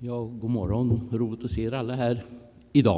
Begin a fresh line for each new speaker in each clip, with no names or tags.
Ja, god morgon. Roligt att se er alla här idag.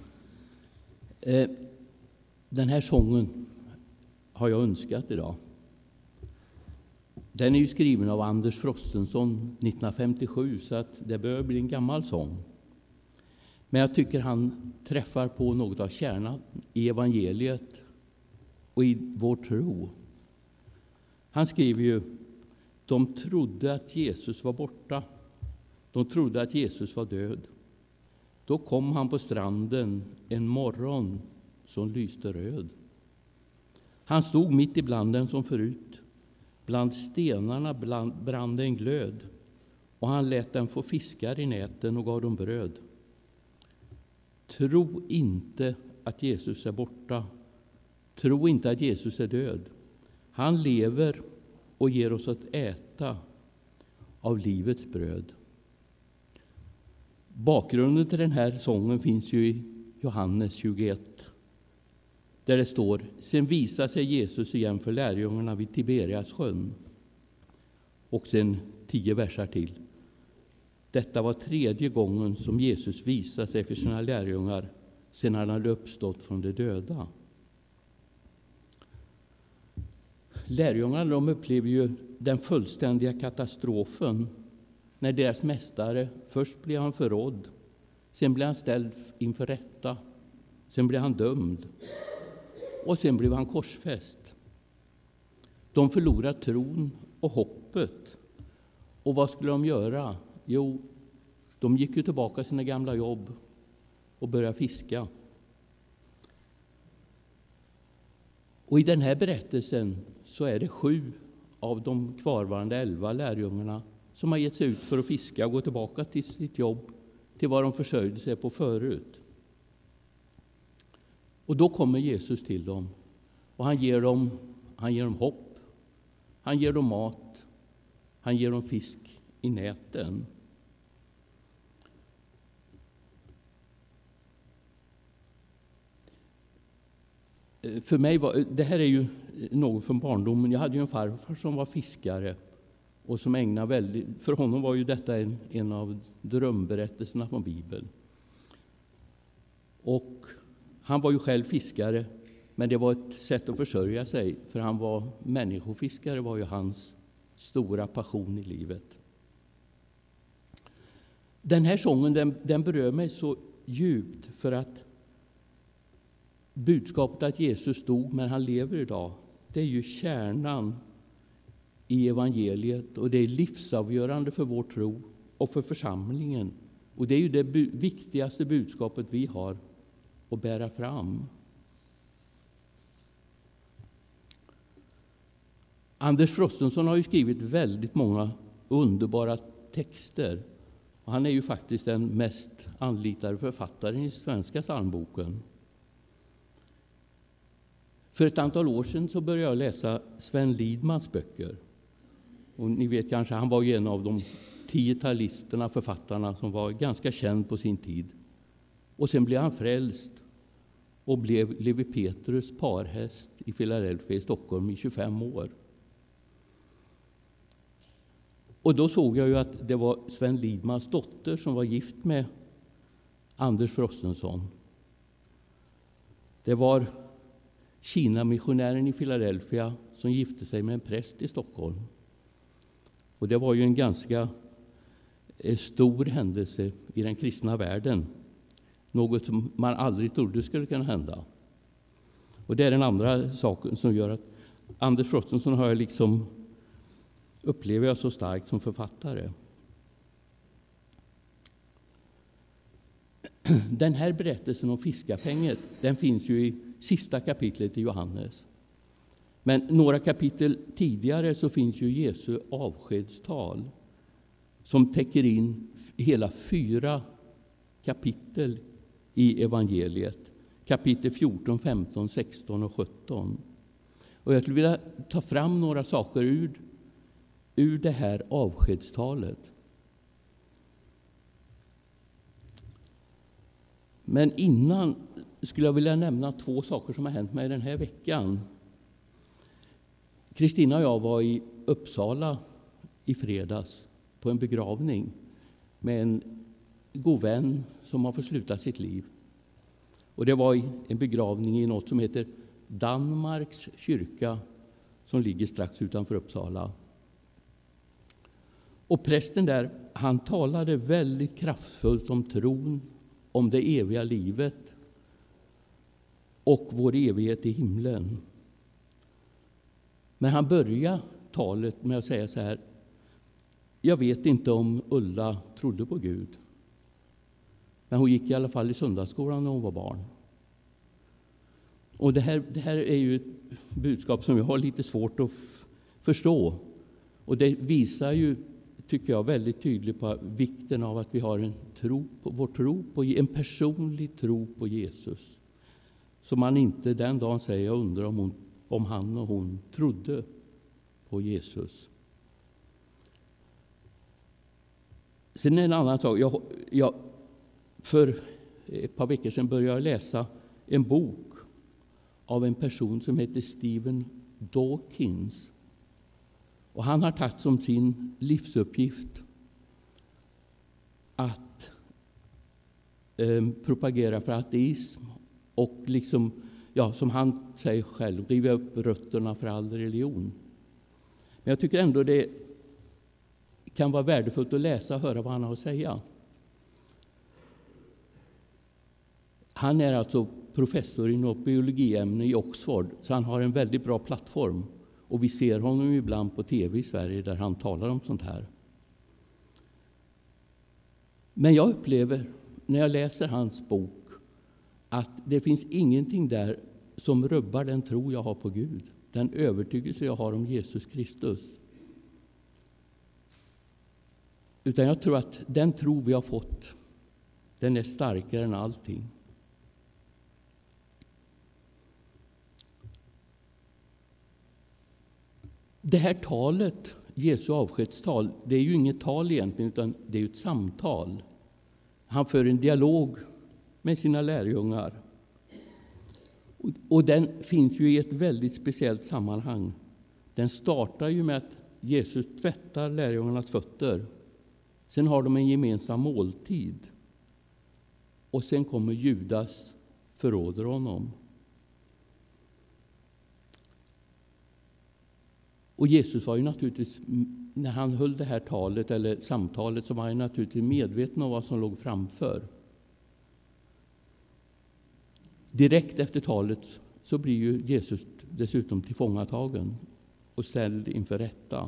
Den här sången har jag önskat idag. Den är ju skriven av Anders Frostenson 1957, så att det börjar bli en gammal sång. Men jag tycker han träffar på något av kärnan i evangeliet och i vår tro. Han skriver ju: de trodde att Jesus var borta. De trodde att Jesus var död. Då kom han på stranden en morgon som lyste röd. Han stod mitt ibland dem som förut. Bland stenarna brann en glöd, och han lät dem få fiskar i näten och gav dem bröd. Tro inte att Jesus är borta. Tro inte att Jesus är död. Han lever och ger oss att äta av livets bröd. Bakgrunden till den här sången finns ju i Johannes 21, där det står: sen visade sig Jesus igen för lärjungarna vid Tiberias sjön. Och sen 10 versar till. Detta var 3:e gången som Jesus visade sig för sina lärjungar sedan han hade uppstått från de döda. Lärjungarna, de upplever ju den fullständiga katastrofen när deras mästare först blir han förrådd, sen blir han ställd inför rätta, sen blir han dömd och sen blir han korsfäst. De förlorar tron och hoppet. Och vad skulle de göra? Jo, de gick ju tillbaka till sina gamla jobb och började fiska. Och i den här berättelsen så är det 7 av de kvarvarande 11 lärjungarna som har gett sig ut för att fiska och gå tillbaka till sitt jobb, till vad de försörjde sig på förut. Och då kommer Jesus till dem, och han ger dem hopp, han ger dem mat, han ger dem fisk i näten. För mig det här är ju något från barndomen. Jag hade ju en farfar som var fiskare och som ägnade för honom var ju detta en av drömberättelserna från Bibeln. Och han var ju själv fiskare, men det var ett sätt att försörja sig, för han var människofiskare, var ju hans stora passion i livet. Den här sången den berör mig så djupt, för att budskapet att Jesus dog men han lever idag, det är ju kärnan i evangeliet, och det är livsavgörande för vår tro och för församlingen. Och det är ju det viktigaste budskapet vi har att bära fram. Anders Frostenson har ju skrivit väldigt många underbara texter. Och han är ju faktiskt den mest anlitade författaren i svenska psalmboken. För ett antal år sedan så började jag läsa Sven Lidmans böcker. Och ni vet kanske, han var ju en av de 10-talisterna författarna som var ganska känd på sin tid. Och sen blev han frälst och blev Levi Petrus parhäst i Philadelphia i Stockholm i 25 år. Och då såg jag ju att det var Sven Lidmans dotter som var gift med Anders Frostenson. Det var Kina-missionären i Philadelphia som gifte sig med en präst i Stockholm. Och det var ju en ganska stor händelse i den kristna världen. Något som man aldrig trodde skulle kunna hända. Och det är den andra saken som gör att Anders Frostenson har jag upplever jag så starkt som författare. Den här berättelsen om fiskafänget, den finns ju i sista kapitlet i Johannes. Men några kapitel tidigare så finns ju Jesu avskedstal som täcker in hela 4 kapitel i evangeliet. Kapitel 14, 15, 16 och 17. Och jag skulle vilja ta fram några saker ur det här avskedstalet. Men innan skulle jag vilja nämna 2 saker som har hänt mig den här veckan. Kristina och jag var i Uppsala i fredags på en begravning med en god vän som har fått sluta sitt liv. Och det var en begravning i något som heter Danmarks kyrka som ligger strax utanför Uppsala. Och prästen där, han talade väldigt kraftfullt om tron, om det eviga livet och vår evighet i himlen. Men han började talet med att säga så här: jag vet inte om Ulla trodde på Gud, men hon gick i alla fall i söndagsskolan när hon var barn. Och det här är ju ett budskap som jag har lite svårt att förstå. Och det visar ju, tycker jag, väldigt tydligt på vikten av att vi har en personlig tro på Jesus. Så man inte den dagen säger: jag undrar om han och hon trodde på Jesus. Sen är en annan sak. Jag för ett par veckor sedan började jag läsa en bok av en person som heter Stephen Dawkins. Och han har tagit som sin livsuppgift att propagera för ateism och liksom, som han säger själv, riva upp rötterna för all religion. Men jag tycker ändå det kan vara värdefullt att läsa och höra vad han har att säga. Han är alltså professor i något biologiämne i Oxford, så han har en väldigt bra plattform. Och vi ser honom ibland på tv i Sverige där han talar om sånt här. Men jag upplever när jag läser hans bok att det finns ingenting där som rubbar den tro jag har på Gud. Den övertygelse jag har om Jesus Kristus. Utan jag tror att den tro vi har fått, den är starkare än allting. Det här talet, Jesu avskedstal, det är ju inget tal egentligen, utan det är ett samtal. Han för en dialog med sina lärjungar. Och den finns ju i ett väldigt speciellt sammanhang. Den startar ju med att Jesus tvättar lärjungarnas fötter. Sen har de en gemensam måltid. Och sen kommer Judas förråder honom. Och Jesus var ju naturligtvis, när han höll det här talet eller samtalet, så var han naturligtvis medveten om vad som låg framför. Direkt efter talet så blir ju Jesus dessutom tillfångatagen och ställd inför rätta.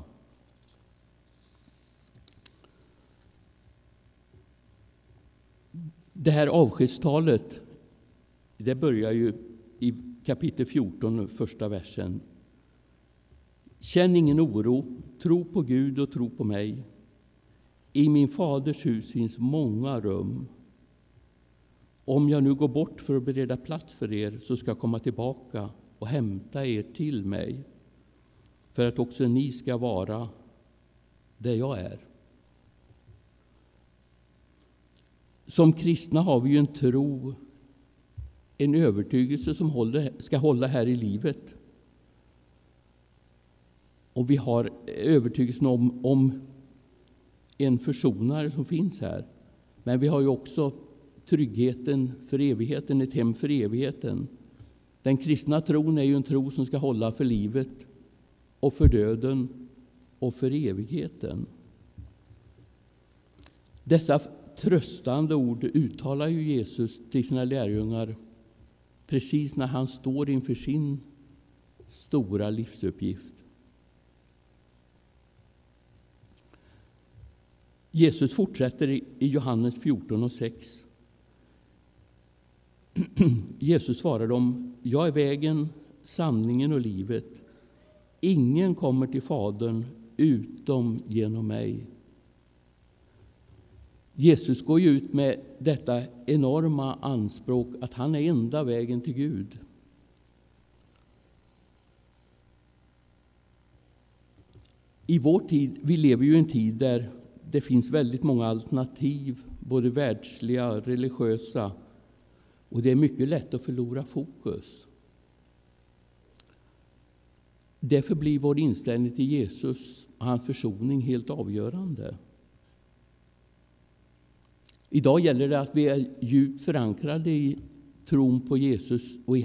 Det här avskedstalet, det börjar ju i kapitel 14, första versen. Känn ingen oro, tro på Gud och tro på mig. I min faders hus finns många rum. Om jag nu går bort för att bereda plats för er, så ska jag komma tillbaka och hämta er till mig, för att också ni ska vara där jag är. Som kristna har vi ju en tro, en övertygelse som ska hålla här i livet. Och vi har övertygelsen om en försonare som finns här. Men vi har ju också tryggheten för evigheten, ett hem för evigheten. Den kristna tron är ju en tro som ska hålla för livet och för döden och för evigheten. Dessa tröstande ord uttalar ju Jesus till sina lärjungar precis när han står inför sin stora livsuppgift. Jesus fortsätter i Johannes 14:6. Jesus svarar dem: jag är vägen, sanningen och livet. Ingen kommer till Fadern utom genom mig. Jesus går ju ut med detta enorma anspråk att han är enda vägen till Gud. I vår tid, vi lever ju i en tid där det finns väldigt många alternativ, både världsliga och religiösa. Och det är mycket lätt att förlora fokus. Därför blir vår inställning till Jesus och hans försoning helt avgörande. Idag gäller det att vi är djupt förankrade i tron på Jesus och i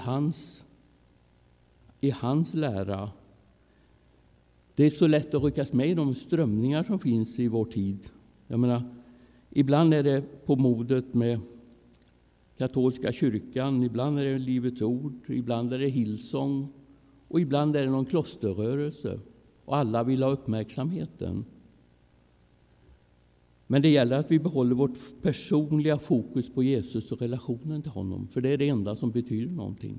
hans lära. Det är så lätt att ryckas med i de strömningar som finns i vår tid. Jag menar, ibland är det på modet med katolska kyrkan, ibland är det Livets ord, ibland är det Hillsong och ibland är det någon klosterrörelse. Och alla vill ha uppmärksamheten. Men det gäller att vi behåller vårt personliga fokus på Jesus och relationen till honom. För det är det enda som betyder någonting.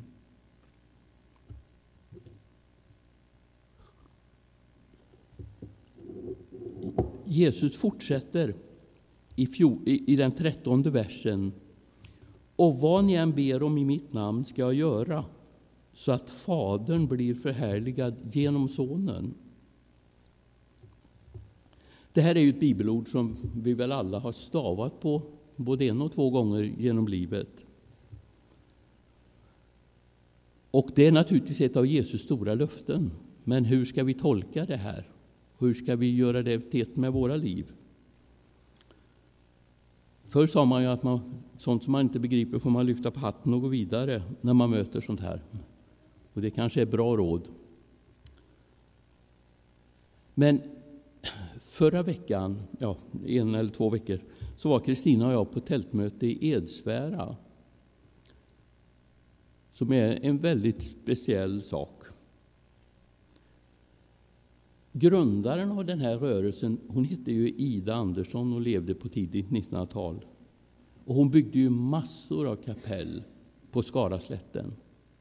Jesus fortsätter i den 13:e versen. Och vad ni än ber om i mitt namn ska jag göra, så att Fadern blir förhärligad genom Sonen. Det här är ju ett bibelord som vi väl alla har stavat på både 1 och 2 gånger genom livet. Och det är naturligtvis ett av Jesus stora löften. Men hur ska vi tolka det här? Hur ska vi göra det till ett med våra liv? Förr sa man ju att sånt som man inte begriper får man lyfta på hatten och gå vidare när man möter sånt här. Och det kanske är bra råd. Men förra veckan, 1 eller 2 veckor, så var Kristina och jag på tältmöte i Edsvära. Som är en väldigt speciell sak. Grundaren av den här rörelsen, hon hette ju Ida Andersson och levde på tidigt 1900-tal. Och hon byggde ju massor av kapell på Skaraslätten.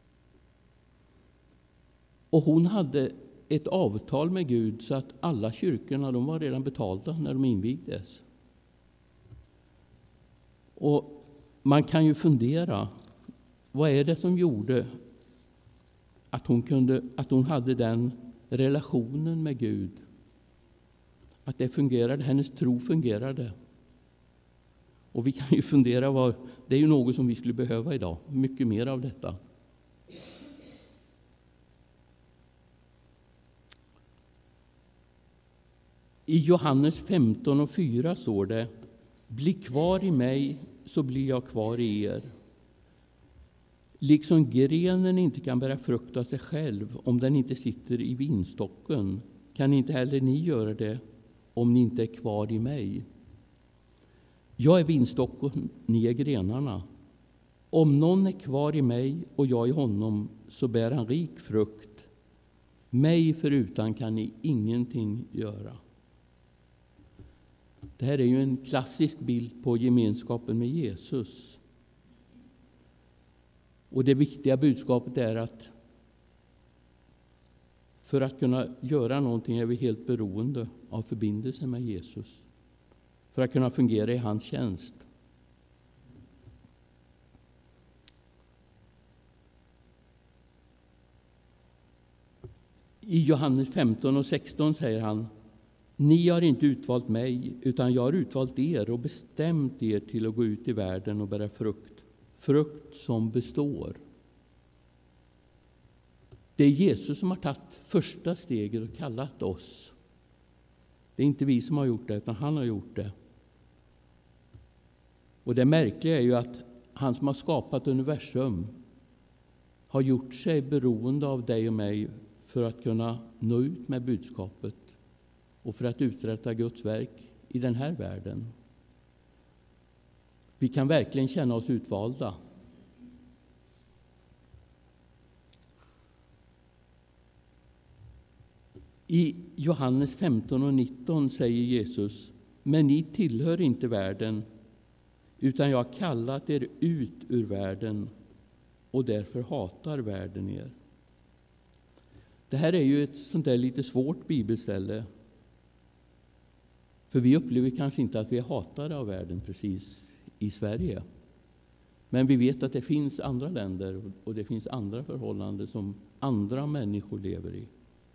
Och hon hade ett avtal med Gud så att alla kyrkorna, de var redan betalda när de invigdes. Och man kan ju fundera, vad är det som gjorde att hon hade den relationen med Gud? Att det fungerade, hennes tro fungerade. Och vi kan ju fundera, det är ju något som vi skulle behöva idag, mycket mer av detta. I Johannes 15:4 står det: bli kvar i mig så blir jag kvar i er. Liksom grenen inte kan bära frukt av sig själv om den inte sitter i vinstocken, kan inte heller ni göra det om ni inte är kvar i mig. Jag är vinstocken, ni är grenarna. Om någon är kvar i mig och jag i honom, så bär han rik frukt. Mig förutan kan ni ingenting göra. Det här är ju en klassisk bild på gemenskapen med Jesus. Och det viktiga budskapet är att för att kunna göra någonting är vi helt beroende av förbindelsen med Jesus. För att kunna fungera i hans tjänst. I Johannes 15:16 säger han: ni har inte utvalt mig, utan jag har utvalt er och bestämt er till att gå ut i världen och bära frukt. Frukt som består. Det är Jesus som har tagit första steget och kallat oss. Det är inte vi som har gjort det, utan han har gjort det. Och det märkliga är ju att han som har skapat universum har gjort sig beroende av dig och mig för att kunna nå ut med budskapet och för att uträtta Guds verk i den här världen. Vi kan verkligen känna oss utvalda. I Johannes 15:19 säger Jesus: men ni tillhör inte världen, utan jag har kallat er ut ur världen, och därför hatar världen er. Det här är ju ett sånt där lite svårt bibelställe. För vi upplever kanske inte att vi är hatade av världen precis i Sverige. Men vi vet att det finns andra länder och det finns andra förhållanden som andra människor lever i.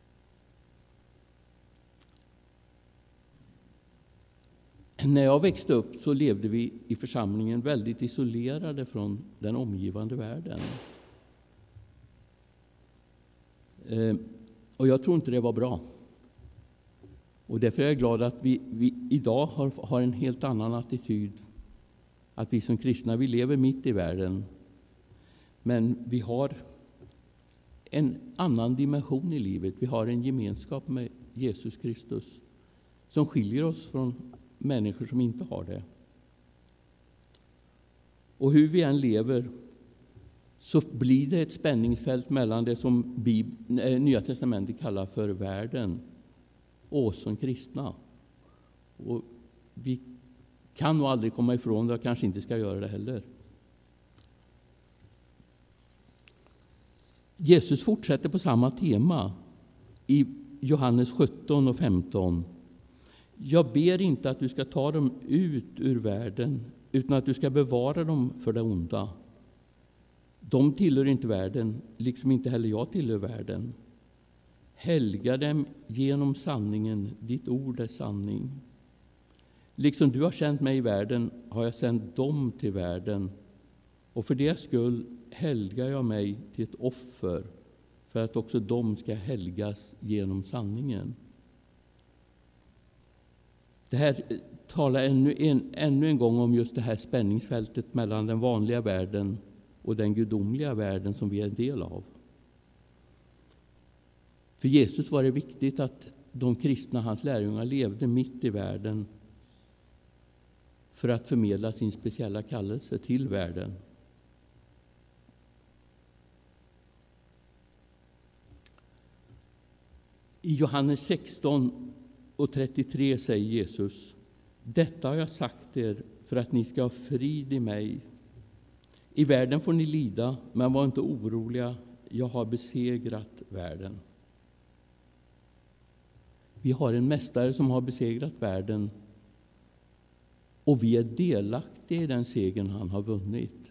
När jag växte upp så levde vi i församlingen väldigt isolerade från den omgivande världen. Och jag tror inte det var bra. Och därför är jag glad att vi idag har en helt annan attityd att vi som kristna, vi lever mitt i världen, men vi har en annan dimension i livet. Vi har en gemenskap med Jesus Kristus som skiljer oss från människor som inte har det. Och hur vi än lever så blir det ett spänningsfält mellan det som Nya testamentet kallar för världen och oss som kristna. Och vi kan nog aldrig komma ifrån det och kanske inte ska göra det heller. Jesus fortsätter på samma tema i Johannes 17 och 15. Jag ber inte att du ska ta dem ut ur världen, utan att du ska bevara dem för det onda. De tillhör inte världen, liksom inte heller jag tillhör världen. Helga dem genom sanningen, ditt ord är sanning. Liksom du har sänt mig i världen har jag sänt dem till världen, och för deras skull helgar jag mig till ett offer, för att också de ska helgas genom sanningen. Det här talar ännu en gång om just det här spänningsfältet mellan den vanliga världen och den gudomliga världen som vi är en del av. För Jesus var det viktigt att de kristna, hans lärjungar, levde mitt i världen för att förmedla sin speciella kallelse till världen. I Johannes 16 och 33 säger Jesus: detta har jag sagt er för att ni ska ha frid i mig. I världen får ni lida, men var inte oroliga, jag har besegrat världen. Vi har en mästare som har besegrat världen, och vi är delaktiga i den segern han har vunnit.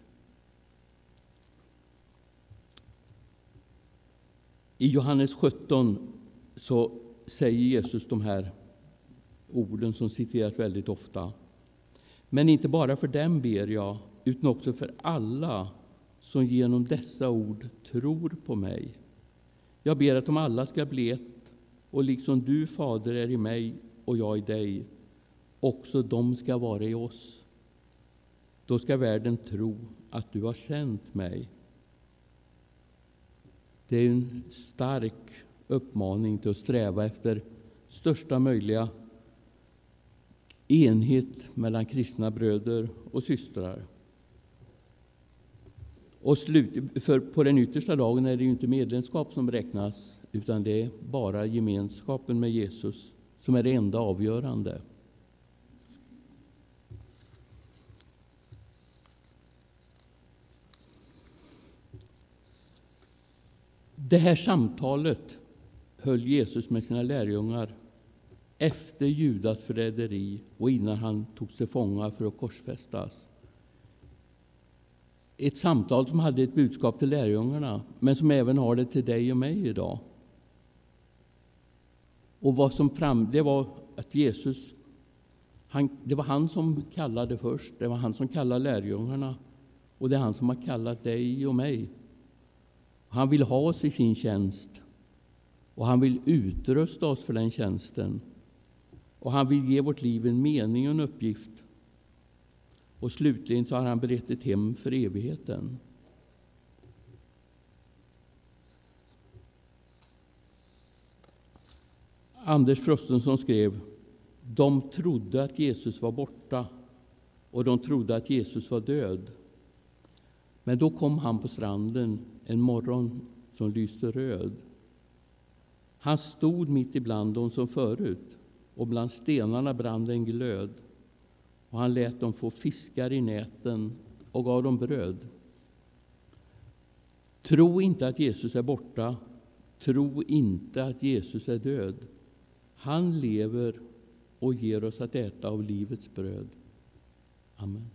I Johannes 17 så säger Jesus de här orden som citeras väldigt ofta. Men inte bara för dem ber jag, utan också för alla som genom dessa ord tror på mig. Jag ber att de alla ska bli ett, och liksom du, Fader, är i mig och jag i dig, också de ska vara i oss. Då ska världen tro att du har sänt mig. Det är en stark uppmaning till att sträva efter största möjliga enhet mellan kristna bröder och systrar. Och för på den yttersta dagen är det ju inte medlemskap som räknas, utan det är bara gemenskapen med Jesus som är det enda avgörande. Det här samtalet höll Jesus med sina lärjungar efter Judas förräderi och innan han togs till fånga för att korsfästas. Ett samtal som hade ett budskap till lärjungarna, men som även har det till dig och mig idag. Och det var att Jesus, det var han som kallade först, det var han som kallade lärjungarna, och det är han som har kallat dig och mig. Han vill ha oss i sin tjänst, och han vill utrusta oss för den tjänsten. Och han vill ge vårt liv en mening och en uppgift. Och slutligen så har han berett ett hem för evigheten. Anders Frostenson skrev: de trodde att Jesus var borta, och de trodde att Jesus var död. Men då kom han på stranden en morgon som lyste röd. Han stod mitt ibland dem som förut, och bland stenarna brann en glöd. Och han lät dem få fiskar i näten och gav dem bröd. Tro inte att Jesus är borta. Tro inte att Jesus är död. Han lever och ger oss att äta av livets bröd. Amen.